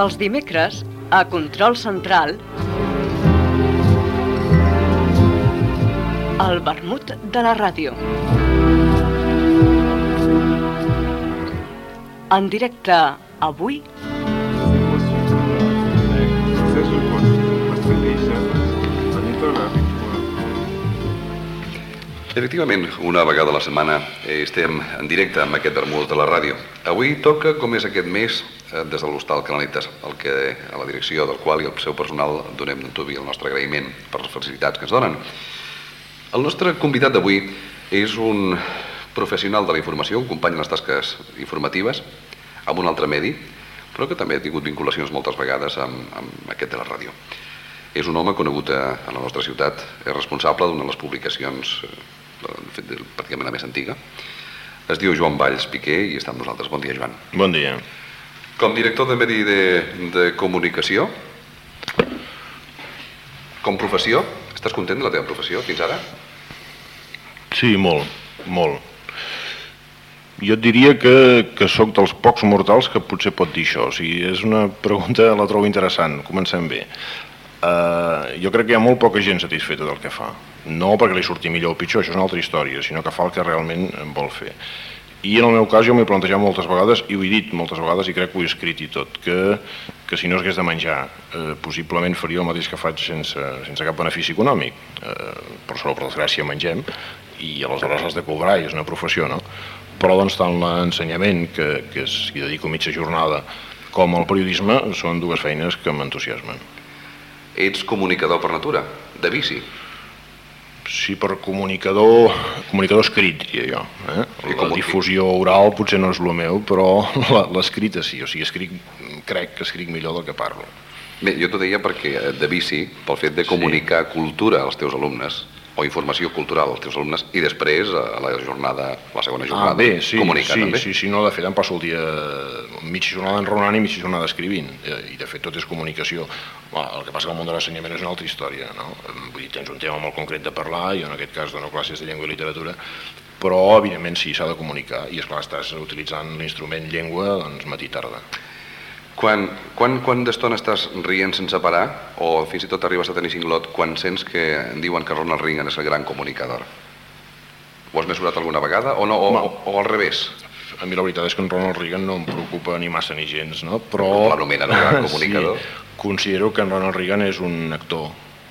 Els dimecres, a Control Central, el vermut de la ràdio. En directe avui... Efectivament, una vegada a la setmana estem en directe amb aquest vermut de la ràdio. Avui toca, com és aquest mes, des de l'Hostal Canalites, a la direcció del qual i el seu personal donem d'antuvi el nostre agraïment per les facilitats que ens donen. El nostre convidat d'avui és un professional de la informació, un company en les tasques informatives, amb un altre medi, però que també ha tingut vinculacions moltes vegades amb aquest de la ràdio. És un home conegut a la nostra ciutat, és responsable d'una de les publicacions pràcticament la més antiga. Es diu Joan Valls Piqué i està amb nosaltres. Bon dia, Joan. Bon dia. Com director de medi de comunicació, com professió, estàs content de la teva professió fins ara? Sí, molt, molt. Jo et diria que sóc dels pocs mortals que potser pot dir això. O sigui, és una pregunta, la trobo interessant. Comencem bé. Jo crec que hi ha molt poca gent satisfeta del que fa. No perquè li surti millor o pitjor, això és una altra història, sinó que fa el que realment vol fer. I en el meu cas jo m'he plantejat moltes vegades, i ho he dit moltes vegades, i crec que ho he escrit i tot, que si no hagués de menjar, possiblement faria el mateix que faig sense cap benefici econòmic. Però sort, per desgràcia, mengem, i aleshores has de cobrar, i és una professió, no? Però doncs tant l'ensenyament, que hi dedico mitja jornada, com el periodisme, són dues feines que m'entusiasmen. Ets comunicador per natura, de vici. Sí, per comunicador escrit, diria jo. La difusió oral potser no és el meu, però l'escrita sí. O sigui, crec que escric millor del que parlo. Bé, jo t'ho deia perquè de vici, pel fet de comunicar cultura als teus alumnes, o informació cultural als teus alumnes, i després a la segona jornada, comunicar també. Sí, no, de fet em passo el dia mitja jornada enraonant i mitja jornada escrivint, i de fet tot és comunicació. El que passa que el món de l'ensenyament és una altra història, no? Vull dir, tens un tema molt concret de parlar, jo en aquest cas dono classes de llengua i literatura, però evidentment sí, s'ha de comunicar, i esclar, estàs utilitzant l'instrument llengua, doncs matí i tarda. Quan d'estona estàs rient sense parar, o fins i tot arribes a tenir cinglot, quan sents que diuen que Ronald Reagan és el gran comunicador? Ho has mesurat alguna vegada o no, o al revés? A mi la veritat és que en Ronald Reagan no em preocupa ni massa ni gens, no? Però l'anomenen el gran comunicador. Sí, considero que en Ronald Reagan és un actor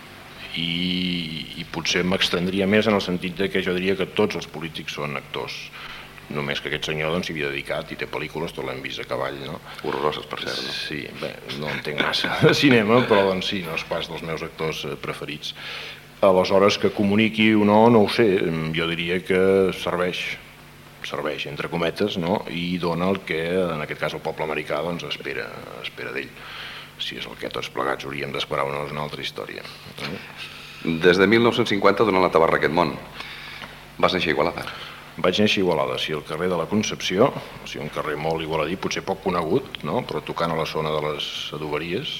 i potser m'extendria més en el sentit que jo diria que tots els polítics són actors. Només que aquest senyor s'hi havia dedicat i té pel·lícules, tot l'hem vist a cavall, no? Horroroses, per cert, no? Sí, bé, no entenc massa de cinema, però doncs sí, no és pas dels meus actors preferits. Aleshores, que comuniqui o no ho sé, jo diria que serveix, entre cometes, no? I dona el que, en aquest cas, el poble americà doncs, espera d'ell. Si és el que tots plegats hauríem d'esperar o no, és una altra història. Des de 1950 donant la tabarra a aquest món. Vas néixer a Igualada? Vaig néixer a Igualada, sí, al carrer de la Concepció, o sigui, un carrer molt igualadí, potser poc conegut, no? Però tocant a la zona de les adoberies,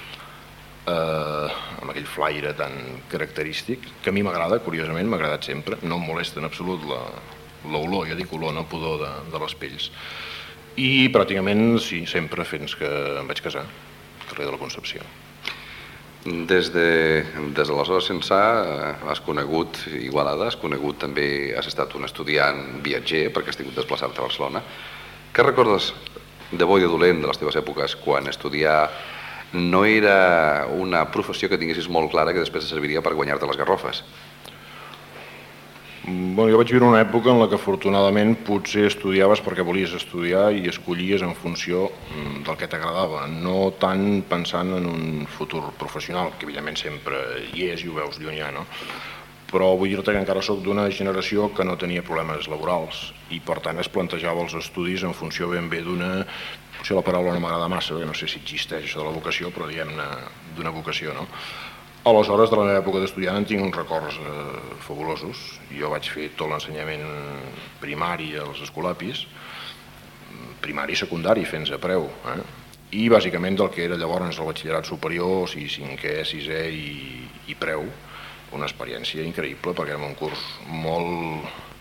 amb aquell flaire tan característic, que a mi m'agrada, curiosament, m'ha agradat sempre, no em molesta en absolut l'olor, jo dic olor, no pudor de les pells. I pràcticament, sí, sempre fins que em vaig casar, al carrer de la Concepció. Des d'aleshores ençà has conegut Igualada, has estat un estudiant viatger perquè has tingut desplaçar-te a Barcelona. Què recordes de bo i de dolent de les teves èpoques quan estudiar no era una professió que tinguessis molt clara que després te serviria per guanyar-te les garrofes? Jo vaig viure una època en la que afortunadament potser estudiaves perquè volies estudiar i escollies en funció del que t'agradava, no tant pensant en un futur professional, que evidentment sempre hi és i ho veus llunyà, no? Però vull dir-te que encara soc d'una generació que no tenia problemes laborals i per tant es plantejava els estudis en funció ben bé d'una, potser la paraula no m'agrada massa, perquè no sé si existeix això de la vocació, però diguem-ne d'una vocació, no? Aleshores, de la meva època d'estudiant en tinc uns records fabulosos. Jo vaig fer tot l'ensenyament primari als escolapis, primari i secundari, fent a preu, i bàsicament del que era llavors el batxillerat superior, o sigui, cinquè, sisè i preu, una experiència increïble, perquè era un curs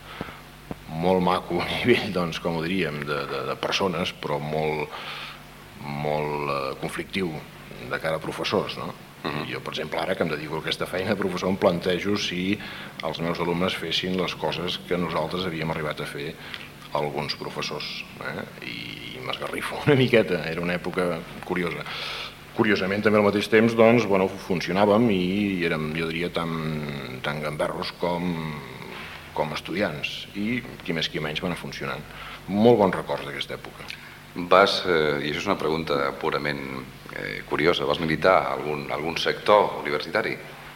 molt maco a nivell, doncs, com ho diríem, de persones, però molt molt conflictiu de cara a professors, no? Jo, per exemple, ara que em dedico a aquesta feina de professor, em plantejo si els meus alumnes fessin les coses que nosaltres havíem arribat a fer alguns professors, i m'esgarrifo una miqueta, era una època curiosa. Curiosament, també al mateix temps, doncs, funcionàvem i érem, jo diria, tan gamberros com estudiants, i qui més qui menys van anar funcionant. Molt bons records d'aquesta època. I això és una pregunta purament curiosa, vas militar a algun sector universitari?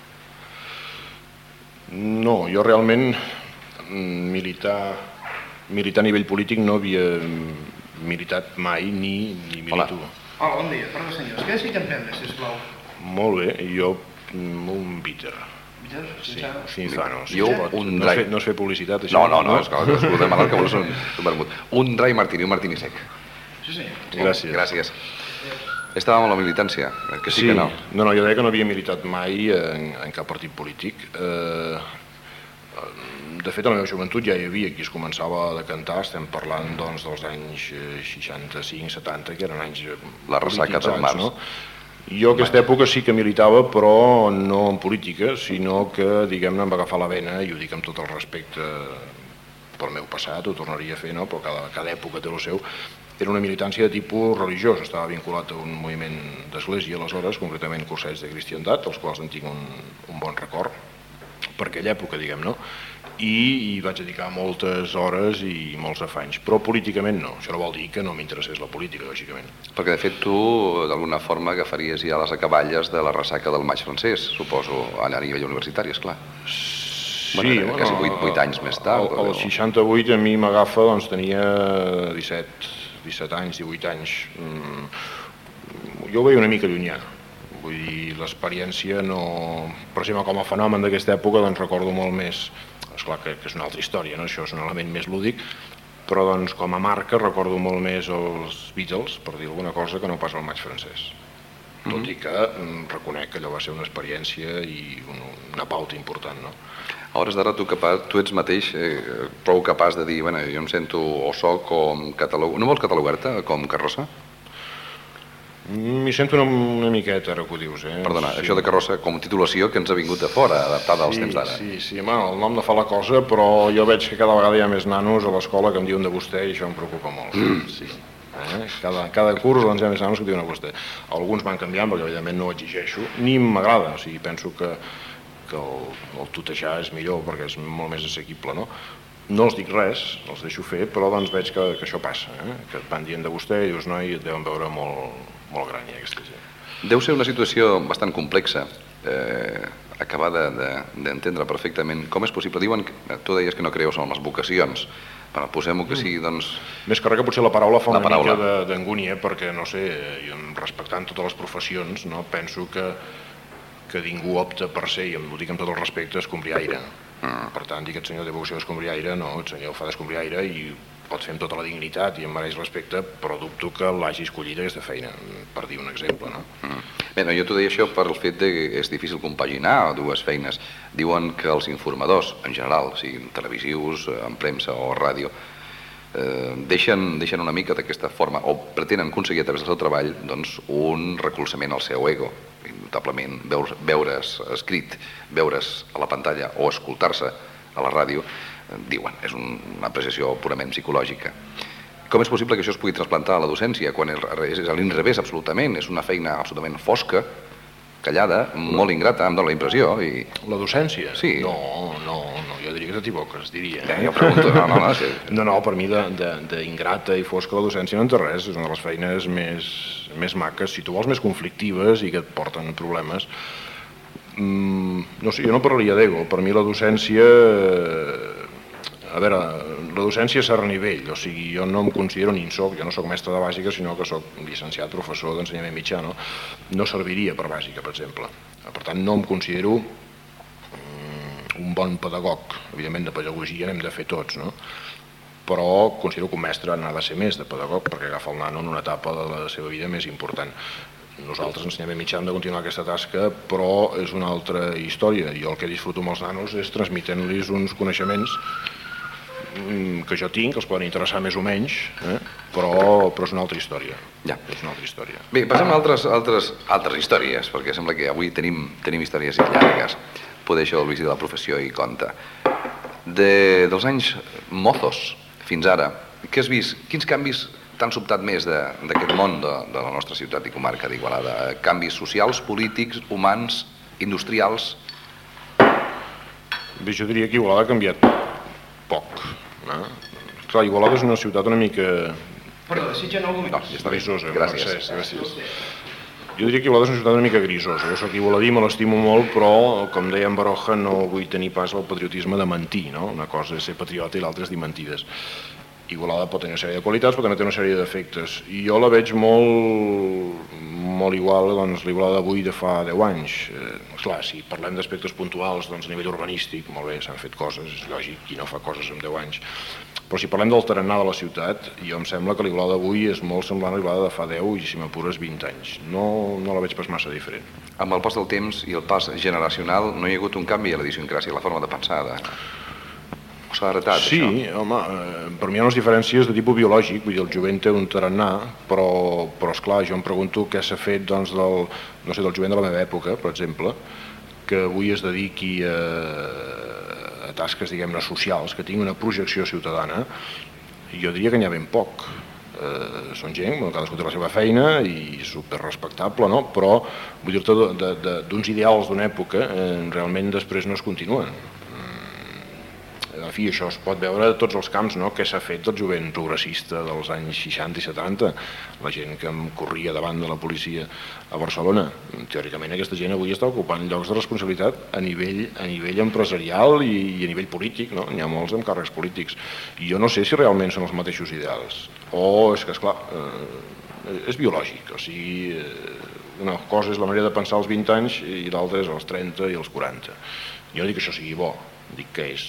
No, jo realment militar a nivell polític no havia militat mai ni milito. Hola, bon dia. Perdó, senyors. Què desitgen prendre, sisplau? Molt bé, jo un bitter. Bitter? Cinzano. Jo un dry. No es fer publicitat, això? No, és clar, que demanar que vols un vermut. Un dry martini, un martini sec. Sí, senyor. Gràcies. Estàvem a la militància, que sí que no. No, jo deia que no havia militat mai en cap partit polític. De fet, a la meva joventut ja hi havia qui es començava a decantar, estem parlant doncs, dels anys 65-70, que eren anys la ressaca del març. No? Jo a aquesta època sí que militava, però no en política, sinó que, diguem-ne, em va agafar la vena, i ho dic amb tot el respecte pel meu passat, ho tornaria a fer, no? Però cada època té el seu. Era una militància de tipus religiós, estava vinculat a un moviment d'església aleshores, concretament cursets de cristiandat, dels quals en tinc un bon record, per aquella època, diguem, no? I hi vaig dedicar moltes hores i molts afanys, però políticament no. Això no vol dir que no m'interessés la política, lògicament. Perquè, de fet, tu, d'alguna forma, agafaries ja les acaballes de la ressaca del maig francès, suposo, a nivell universitari, esclar. Sí, quasi 8 anys més tard. El 68 a mi m'agafa, doncs tenia 17 anys, 18 anys. Jo ho veia una mica llunyà. Vull dir, l'experiència no... Per exemple, com a fenomen d'aquesta època, doncs recordo molt més... Esclar que és una altra història, no? Això és un element més lúdic, però doncs com a marca recordo molt més els Beatles, per dir alguna cosa, que no pas el maig francès. Tot i que reconec que allò va ser una experiència i una pauta important, no? A hores d'ara tu ets mateix prou capaç de dir, jo em sento o soc com catalogat... No vols catalogar-te com carrossa? M'hi sento una miqueta, ara que ho dius. Perdona, això de carrossa com titulació que ens ha vingut de fora, adaptada als temps d'ara. Sí, el nom no fa la cosa, però jo veig que cada vegada hi ha més nanos a l'escola que em diuen de vostè i això em preocupa molt. Sí. Cada curs doncs, hi ha més nanos que diuen a vostè. Alguns van canviant perquè evidentment no ho exigeixo, ni m'agrada, o sigui, penso que el tutejar és millor perquè és molt més assequible, no? No els dic res, els deixo fer, però doncs veig que això passa, que et van dient de vostè i dius, noi, et deuen veure molt gran, aquesta gent. Deu ser una situació bastant complexa, acabar d'entendre perfectament com és possible. Diuen, tu deies que no creus en les vocacions, però posem-ho que sigui, doncs... Més que res que potser la paraula fa una mica d'angúnia, perquè, no sé, respectant totes les professions, penso que ningú opta per ser, i ho dic amb tot el respecte, escombriaire. Per tant, dir que aquest senyor té vocació d'escombriaire, no, el senyor fa d'escombriaire i pot fer amb tota la dignitat i em mereix respecte, però dubto que l'hagi escollit aquesta feina, per dir un exemple, no? Bé, jo t'ho deia això per el fet que és difícil compaginar dues feines. Diuen que els informadors, en general, siguin televisius, en premsa o ràdio, deixen una mica d'aquesta forma, o pretenen aconseguir a través del seu treball doncs, un recolzament al seu ego. Indubtablement, veure's escrit, veure's a la pantalla o escoltar-se a la ràdio, diuen, és una apreciació purament psicològica. Com és possible que això es pugui trasplantar a la docència quan és a l'inrevés absolutament, és una feina absolutament fosca, callada, molt ingrata, em dóna la impressió. La docència? Sí. No, jo diria que t'equivoques, diria. Jo pregunto, No, per mi d'ingrata i fosca la docència no en té res, és una de les feines més maques, si tu vols més conflictives i que et porten problemes. No sé, jo no parlaria d'ego, per mi la docència... A veure, la docència és a nivell, o sigui, jo no em considero ni jo no soc mestre de bàsica, sinó que soc llicenciat professor d'ensenyament mitjà, no? No serviria per bàsica, per exemple. Per tant, no em considero un bon pedagog. Evidentment, de pedagogia n'hem de fer tots, no? Però considero que un mestre n'ha de ser més de pedagog perquè agafa el nano en una etapa de la seva vida més important. Nosaltres, ensenyament mitjà, hem de continuar aquesta tasca, però és una altra història. Jo el que disfruto amb els nanos és transmetent-los uns coneixements que jo tinc, que els poden interessar més o menys, però és una altra història. Ja. És una altra història. Bé, passem a altres històries, perquè sembla que avui tenim històries llargues. Poder això el vici de la professió i compta. Dels anys mozos fins ara, què has vist? Quins canvis t'han sobtat més d'aquest món de la nostra ciutat i comarca d'Igualada? Canvis socials, polítics, humans, industrials? Bé, jo diria que Igualada ha canviat poc. Clar, Igualada és una ciutat una mica... Perdó, desitgen algú més? No, ja està bé. Grisosa. Gràcies. Gràcies. Jo diria que Igualada és una ciutat una mica grisosa. Jo soc igualadí, me l'estimo molt, però, com deia en Baroja, no vull tenir pas al patriotisme de mentir, no? Una cosa és ser patriota i l'altra és dir mentides. Igualada pot tenir una sèrie de qualitats, però també té una sèrie d'efectes. I jo la veig molt igual, doncs, l'Igualada d'avui de fa 10 anys. Clar, si parlem d'aspectes puntuals, doncs, a nivell urbanístic, molt bé, s'han fet coses, és lògic, qui no fa coses en 10 anys. Però si parlem del tarannà de la ciutat, jo em sembla que l'Igualada d'avui és molt semblant a l'Igualada de fa 10 i, si m'apures, 20 anys. No la veig pas massa diferent. Amb el pas del temps i el pas generacional no hi ha hagut un canvi a l'idiosincràsia, a la forma de pensar. S'ha heretat, sí, això? Home, per mi hi ha unes diferències de tipus biològic, vull dir, el jovent té un tarannà, però esclar, jo em pregunto què s'ha fet doncs, del jovent de la meva època, per exemple, que avui es dediqui a tasques, diguem-ne, socials, que tingui una projecció ciutadana, jo diria que n'hi ha ben poc. Són gent, cadascú té la seva feina i superrespectable, no? Però vull dir-te, d'uns ideals d'una època, realment després no es continuen. En fi, això es pot veure a tots els camps, no? Què s'ha fet del jovent progressista dels anys 60 i 70, la gent que corria davant de la policia a Barcelona. Teòricament aquesta gent avui està ocupant llocs de responsabilitat a nivell empresarial i a nivell polític, no? N'hi ha molts amb càrrecs polítics. I jo no sé si realment són els mateixos ideals. O és que, esclar, és biològic, o sigui, una cosa és la manera de pensar als 20 anys i l'altra és als 30 i als 40. Jo no dic que això sigui bo, dic que és.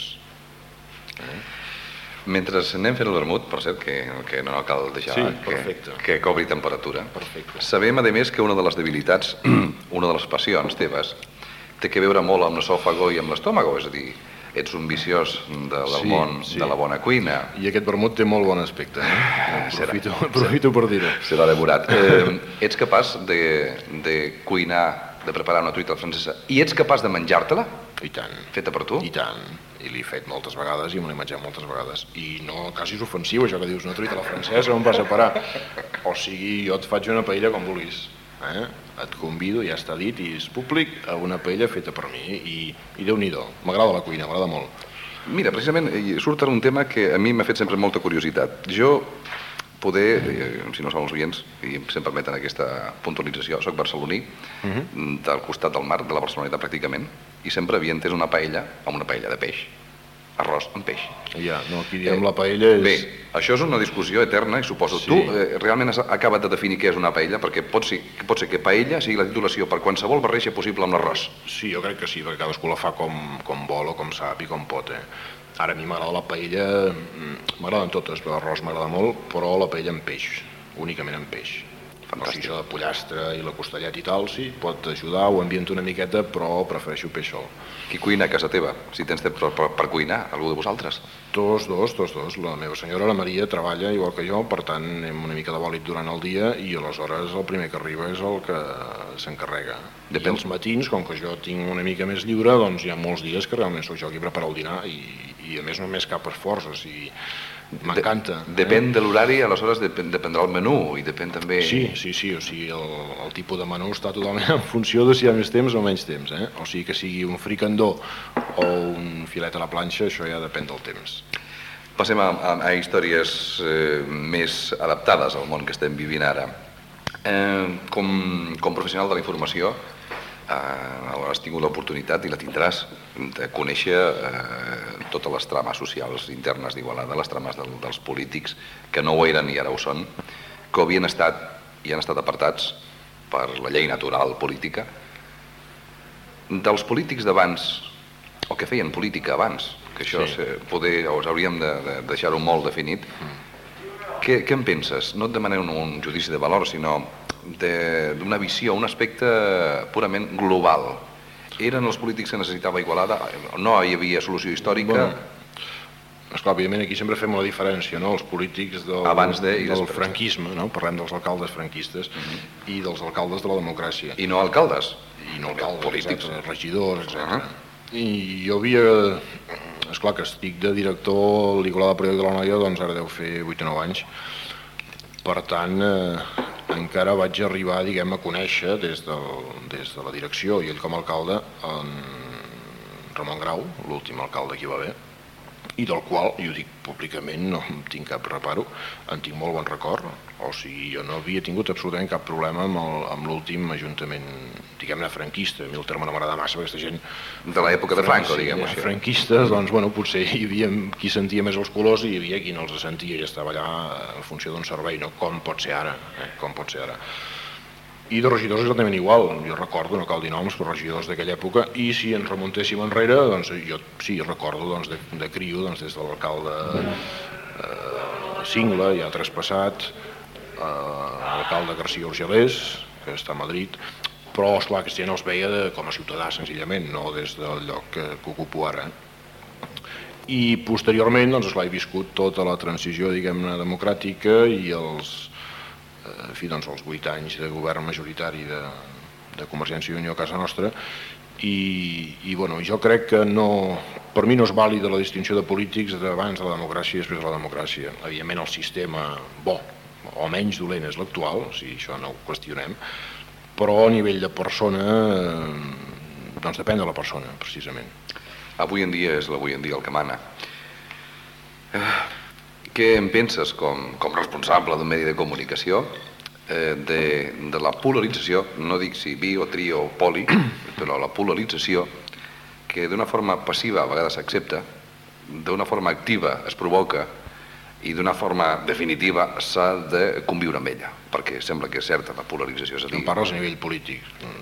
Mentre anem fent el vermut, per cert, que no cal deixar que cobri temperatura, sabem, a més, que una de les debilitats, una de les passions teves, té que veure molt amb l'esòfago i amb l'estómago, és a dir, ets un viciós del món de la bona cuina. I aquest vermut té molt bon aspecte, aprofito per dir-ho. Serà devorat. Ets capaç de cuinar, de preparar una truita francesa, i ets capaç de menjar-te-la? I tant. Feta per tu? I tant. I l'he fet moltes vegades i me l'he menjat moltes vegades. I no, quasi és ofensiu això que dius, una truita a la francesa, on vas a parar? O sigui, jo et faig una paella com vulguis. Et convido, ja està dit, i és públic, a una paella feta per mi. I Déu-n'hi-do, m'agrada la cuina, m'agrada molt. Mira, precisament, surt un tema que a mi m'ha fet sempre molta curiositat. Jo, si no són els oients, i si em permeten aquesta puntualització, soc barceloní, del costat del mar, de la Barceloneta pràcticament, i sempre havia entès una paella amb una paella de peix, arròs amb peix. Ja, no, aquí diem la paella és... Bé, això és una discussió eterna, i suposo. Tu realment has acabat de definir què és una paella, perquè pot ser que paella sigui la titulació per qualsevol barreja possible amb l'arròs. Sí, jo crec que sí, perquè cadascú la fa com vol o com sap i com pot, Ara a mi m'agrada la paella, m'agraden totes, però l'arròs m'agrada molt, però la paella amb peix, únicament amb peix. O sigui, això de pollastre i la costellet i tal, sí, pot ajudar, ho ambiento una miqueta, però prefereixo peix sol. Qui cuina a casa teva? Si tens temps per cuinar, algú de vosaltres? Tots dos. La meva senyora, la Maria, treballa igual que jo, per tant, anem una mica de bòlit durant el dia i aleshores el primer que arriba és el que s'encarrega. I els matins, com que jo tinc una mica més lliure, doncs hi ha molts dies que realment sóc jo qui prepara el dinar i a més només cap esforç, o sigui, m'encanta. Depèn de l'horari, aleshores dependrà el menú i depèn també... Sí, o sigui, el tipus de menú està totalment en funció de si hi ha més temps o menys temps, O sigui, que sigui un fricandó o un filet a la planxa, això ja depèn del temps. Passem a històries més adaptades al món que estem vivint ara. Com professional de la informació, has tingut l'oportunitat i la tindràs de conèixer totes les trames socials internes d'Igualada, les trames dels polítics, que no ho eren i ara ho són, que havien estat i han estat apartats per la llei natural política. Dels polítics d'abans, o que feien política abans, que això hauríem de deixar-ho molt definit, què en penses? No et demanem un judici de valor, sinó d'una visió, un aspecte purament global. Eren els polítics que necessitava Igualada? No hi havia solució històrica? esclar, evidentment aquí sempre fem la diferència, no? Els polítics Abans de i del després. franquisme, no? Parlem dels alcaldes franquistes i dels alcaldes de la democràcia. I no alcaldes. I no alcaldes, polítics. exacte, regidors, etc. I jo havia... Esclar, que estic de director a l'Igualada Periòdic de la Noia, doncs ara deu fer 8 o 9 anys. Per tant, encara vaig arribar, diguem, a conèixer des de la direcció i ell com a alcalde, en Ramon Grau, l'últim alcalde que hi va haver, i del qual, i ho dic públicament, no en tinc cap reparo, en tinc molt bon record. O sigui, jo no havia tingut absolutament cap problema amb l'últim ajuntament, diguem-ne, franquista. A mi el terme no m'agrada massa, perquè aquesta gent... De l'època de Franco, diguem-ho així. Franquistes, doncs, bueno, potser hi havia qui sentia més els colors i hi havia qui no els sentia i estava allà en funció d'un servei, no? Com pot ser ara, com pot ser ara. I de regidors exactament igual. Jo recordo, no cal dir noms, però regidors d'aquella època, i si ens remuntéssim enrere, doncs jo sí recordo doncs, de crio, doncs, des de l'alcalde Singla, ja traspassat, l'alcalde García Urgelés, que està a Madrid, però esclar, aquesta gent els veia com a ciutadà senzillament, no des del lloc que ocupo ara. I posteriorment, doncs, esclar, he viscut tota la transició, diguem-ne, democràtica i els 8 anys de govern majoritari de Convergència i Unió a casa nostra i bueno, jo crec que no, per mi no és vàlida la distinció de polítics d'abans de la democràcia i després de la democràcia. Evidentment el sistema bo o menys dolent és l'actual, si això no ho qüestionem, però a nivell de persona doncs depèn de la persona, precisament. Avui en dia és l'avui en dia el que mana. Què en penses com responsable d'un medi de comunicació de la polarització, no dic si bi o tri o poli, però la polarització que d'una forma passiva a vegades s'accepta, d'una forma activa es provoca i d'una forma definitiva s'ha de conviure amb ella, perquè sembla que és certa la polarització. És a dir, em parles a nivell polític?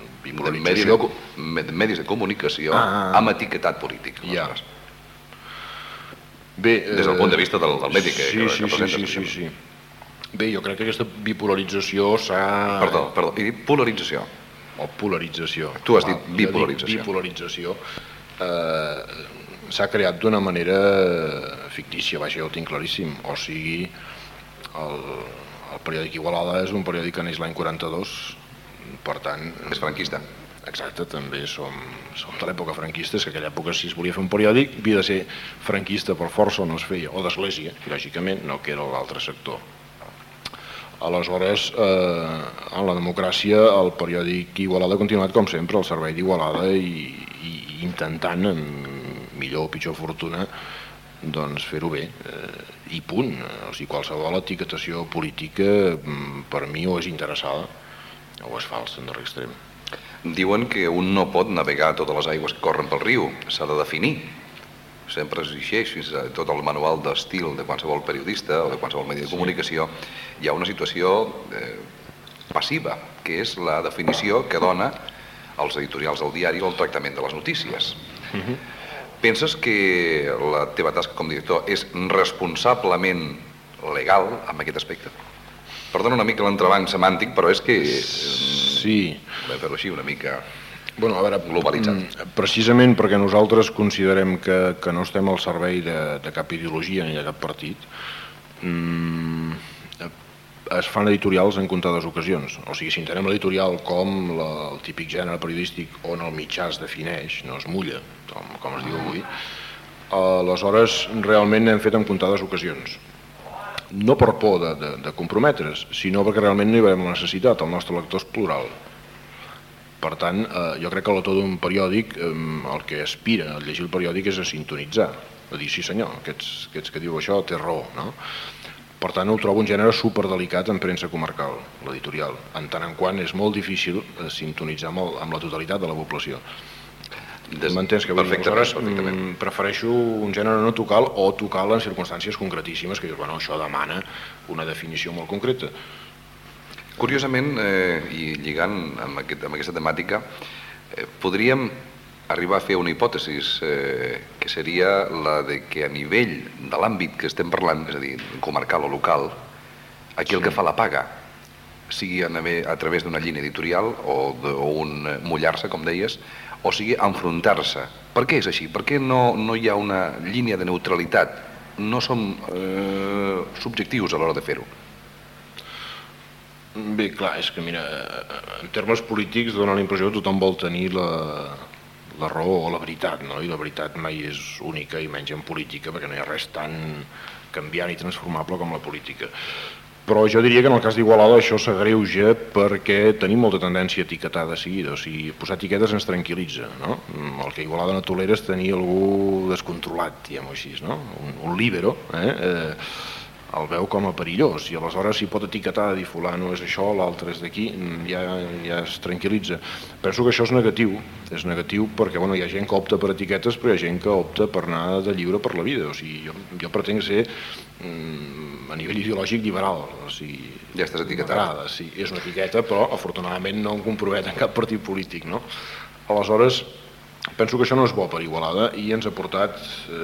Medis de comunicació amb etiquetat polític. Ja. Bé, des del punt de vista del medi que representes. Sí. Bé, jo crec que aquesta bipolarització s'ha... Perdó, he dit polarització. O polarització. Tu has dit bipolarització. Bipolarització s'ha creat d'una manera fictícia, vaja, jo ho tinc claríssim. O sigui, el periòdic Igualada és un periòdic que neix l'any 42, per tant... És franquista. Exacte, també som de l'època franquista, que aquella època si es volia fer un periòdic havia de ser franquista per força o no es feia, o d'església, lògicament, no que era l'altre sector. Aleshores, en la democràcia, el periòdic Igualada ha continuat, com sempre, al servei d'Igualada i intentant, amb millor o pitjor fortuna, doncs fer-ho bé, i punt. O sigui, qualsevol etiquetació política, per mi, o és interessada o és falsa, en darrer extrem. Diuen que un no pot navegar totes les aigües que corren pel riu, s'ha de definir. Sempre existeix, fins a tot el manual d'estil de qualsevol periodista o de qualsevol medi de comunicació, hi ha una situació passiva, que és la definició que dona als editorials del diari o el tractament de les notícies. Penses que la teva tasca com a director és responsablement legal en aquest aspecte? Perdona una mica l'entrebanc semàntic, però és que... Sí. Vam fer-ho així, una mica globalitzat. Precisament perquè nosaltres considerem que no estem al servei de cap ideologia ni de cap partit, es fan editorials en comptades ocasions. O sigui, si entenem l'editorial com el típic gènere periodístic on el mitjà es defineix, no es mulla, com es diu avui, aleshores realment hem fet en comptades ocasions. No per por de comprometre's, sinó perquè realment no hi veiem la necessitat, el nostre lector és plural. Per tant, jo crec que el lector d'un periòdic, el que aspira a llegir el periòdic és a sintonitzar, a dir, sí senyor, aquests que diu això té raó, no? Per tant, ho trobo un gènere superdelicat en premsa comarcal, l'editorial, en tant en quant és molt difícil sintonitzar amb la totalitat de la població. M'entens que vull dir? Aleshores prefereixo un gènere no tocal o tocal en circumstàncies concretíssimes que dius, bueno, això demana una definició molt concreta. Curiosament, i lligant amb aquesta temàtica, podríem arribar a fer una hipòtesi que seria la de que a nivell de l'àmbit que estem parlant, és a dir, comarcal o local, aquí el que fa la paga, sigui a través d'una línia editorial o un mullar-se, com deies, o sigui enfrontar-se. Per què és així? Per què no hi ha una línia de neutralitat no som subjectius a l'hora de fer-ho? Bé, clar, és que mira, en termes polítics dona la impressió que tothom vol tenir la raó o la veritat, no? I la veritat mai és única, i menys en política, perquè no hi ha res tan canviant i transformable com la política. Però jo diria que en el cas d'Igualada això s'agreuja perquè tenim molta tendència a etiquetar de seguida, o sigui, posar etiquetes ens tranquil·litza, no? El que Igualada no tolera és tenir algú descontrolat, diguem-ho així, no? Un líbero, el veu com a perillós, i aleshores si pot etiquetar, dir fulano és això, l'altre és d'aquí, ja es tranquil·litza. Penso que això és negatiu perquè hi ha gent que opta per etiquetes, però hi ha gent que opta per anar de lliure per la vida, o sigui, jo pretenc ser a nivell ideològic liberal, o sigui... Ja estàs etiquetat. Sí, és una etiqueta, però afortunadament no em compromet en cap partit polític, no? Aleshores, penso que això no és bo per Igualada i ens ha portat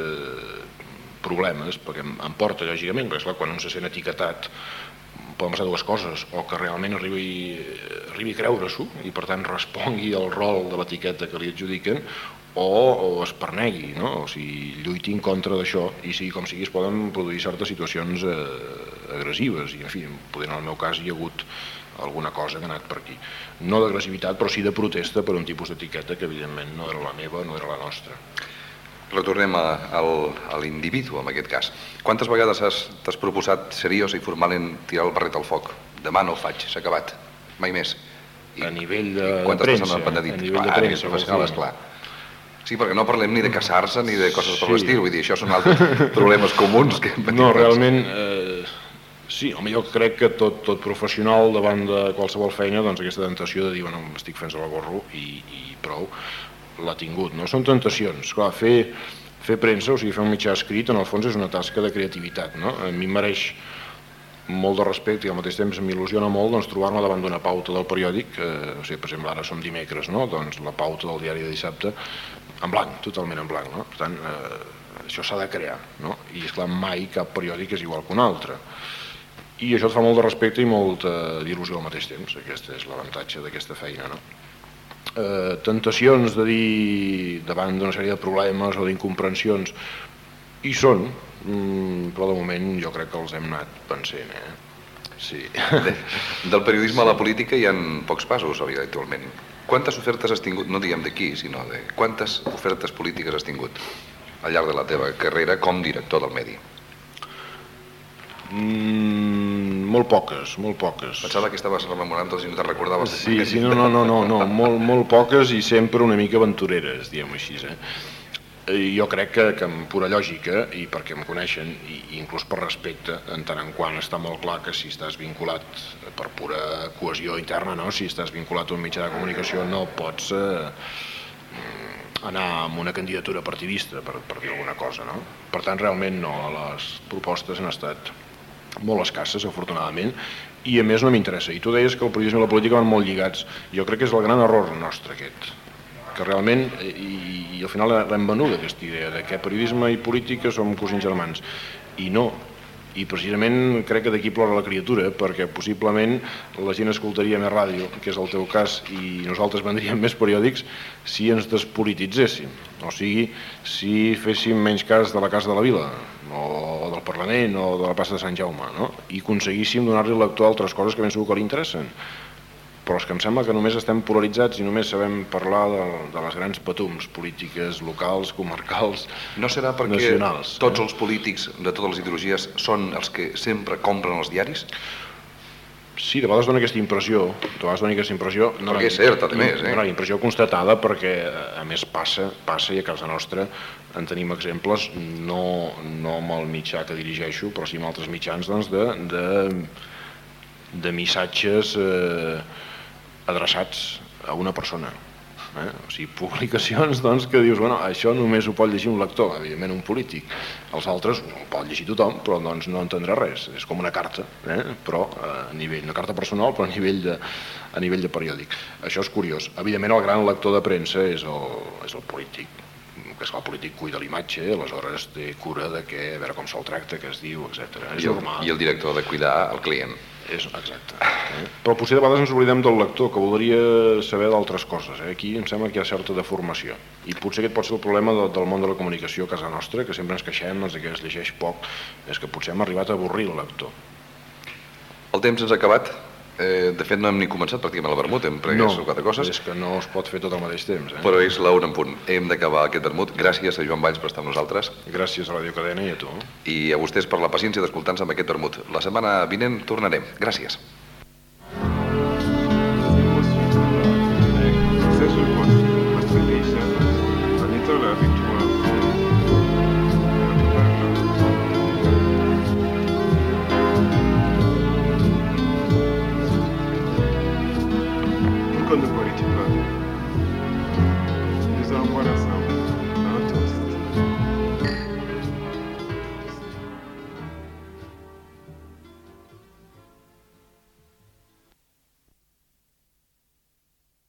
problemes, perquè em porta lògicament, perquè esclar, quan un se sent etiquetat poden passar dues coses, o que realment arribi a creure-s'ho i per tant respongui al rol de l'etiqueta que li adjudiquen, o es pernegui, no? O sigui, lluiti en contra d'això, i sigui com sigui es poden produir certes situacions agressives, i en fi, poder en el meu cas hi ha hagut alguna cosa que ha anat per aquí. No d'agressivitat, però sí de protesta per un tipus d'etiqueta que evidentment no era la meva, no era la nostra. Retornem a l'individu, en aquest cas. Quantes vegades t'has proposat seriós i formalment tirar el barret al foc? Demà no ho faig, s'ha acabat. Mai més. A nivell de A premsa, nivell professional, esclar. Sí, perquè no parlem ni de casar-se ni de coses per l'estil, vull dir, això són altres problemes comuns que patim. No, realment, sí, home, jo crec que tot professional davant de qualsevol feina, doncs aquesta tentació de dir, bueno, estic fent-se la gorro i prou, l'ha tingut, no? Són tentacions. Clar, fer premsa, o sigui, fer un mitjà escrit, en el fons és una tasca de creativitat, no? A mi em mereix molt de respecte i al mateix temps m'il·lusiona molt doncs, trobar-me davant d'una pauta del periòdic, o sigui, per exemple, ara som dimecres, no? Doncs la pauta del diari de dissabte, en blanc, totalment en blanc, no? Per tant, això s'ha de crear, no? I, esclar, mai cap periòdic és igual que un altre. I això et fa molt de respecte i molta il·lusió al mateix temps. Aquest és l'avantatge d'aquesta feina, no? Tentacions de dir davant d'una sèrie de problemes o d'incomprensions hi són, però de moment jo crec que els hem anat vencent, sí. Del periodisme a la política hi ha pocs passos habitualment. Quantes ofertes has tingut, no diguem d'aquí, sinó de quantes ofertes polítiques has tingut al llarg de la teva carrera com director del medi? Molt poques. Pensava que estaves rememorant si no te'n recordaves. Sí, no, molt poques i sempre una mica aventureres, diguem-ho així. Jo crec que amb pura lògica, i perquè em coneixen, i inclús per respecte, en tant en quant està molt clar que si estàs vinculat per pura cohesió interna, no? Si estàs vinculat a un mitjà de comunicació no pots anar amb una candidatura partidista, per dir alguna cosa, no? Per tant, realment no, les propostes han estat molt escasses, afortunadament, i a més no m'interessa. I tu deies que el periodisme i la política van molt lligats. Jo crec que és el gran error nostre aquest, que realment, i al final l'hem venuda aquesta idea de que periodisme i política som cosins germans, i no. I precisament crec que d'aquí plora la criatura, perquè possiblement la gent escoltaria més ràdio, que és el teu cas, i nosaltres vendríem més periòdics si ens despolititzéssim. O sigui, si féssim menys cas de la Casa de la Vila, o del Parlament, o de la plaça de Sant Jaume, no? I aconseguíssim donar-li al lector altres coses que ben segur que li interessen. Però és que em sembla que només estem polaritzats i només sabem parlar de les grans patums polítiques locals, comarcals, nacionals. No serà perquè tots els polítics de totes les ideologies són els que sempre compren els diaris? Sí, de vegades dona aquesta impressió. Perquè és cert, a més. Una impressió constatada perquè, a més, passa i a casa nostra en tenim exemples, no amb el mitjà que dirigeixo, però sí amb altres mitjans, doncs, de missatges adreçats a una persona. O sigui, publicacions doncs, que dius, bueno, això només ho pot llegir un lector, evidentment un polític. Els altres ho pot llegir tothom, però doncs no entendrà res. És com una carta, però a nivell, una carta personal, però a nivell de periòdic. Això és curiós. Evidentment el gran lector de premsa és el polític, que és que el polític cuida l'imatge, aleshores té cura de que, a veure com se'l tracta, què es diu, etc. És normal. I el director de cuidar el client. És exacte. Però potser de vegades ens oblidem del lector, que voldria saber d'altres coses. Aquí em sembla que hi ha certa deformació. I potser aquest pot ser el problema del món de la comunicació a casa nostra, que sempre ens queixem, que es llegeix poc, és que potser hem arribat a avorrir el lector. El temps ens ha acabat. De fet, no hem ni començat pràcticament el vermut, hem pres 4 coses. És que no es pot fer tot al mateix temps. Però és la 1 en punt. Hem d'acabar aquest vermut. Gràcies a Joan Valls per estar amb nosaltres. Gràcies a Radio Cadena i a tu. I a vostès per la paciència d'escoltar-nos amb aquest vermut. La setmana vinent tornarem. Gràcies. Quando говорите правду, без обмана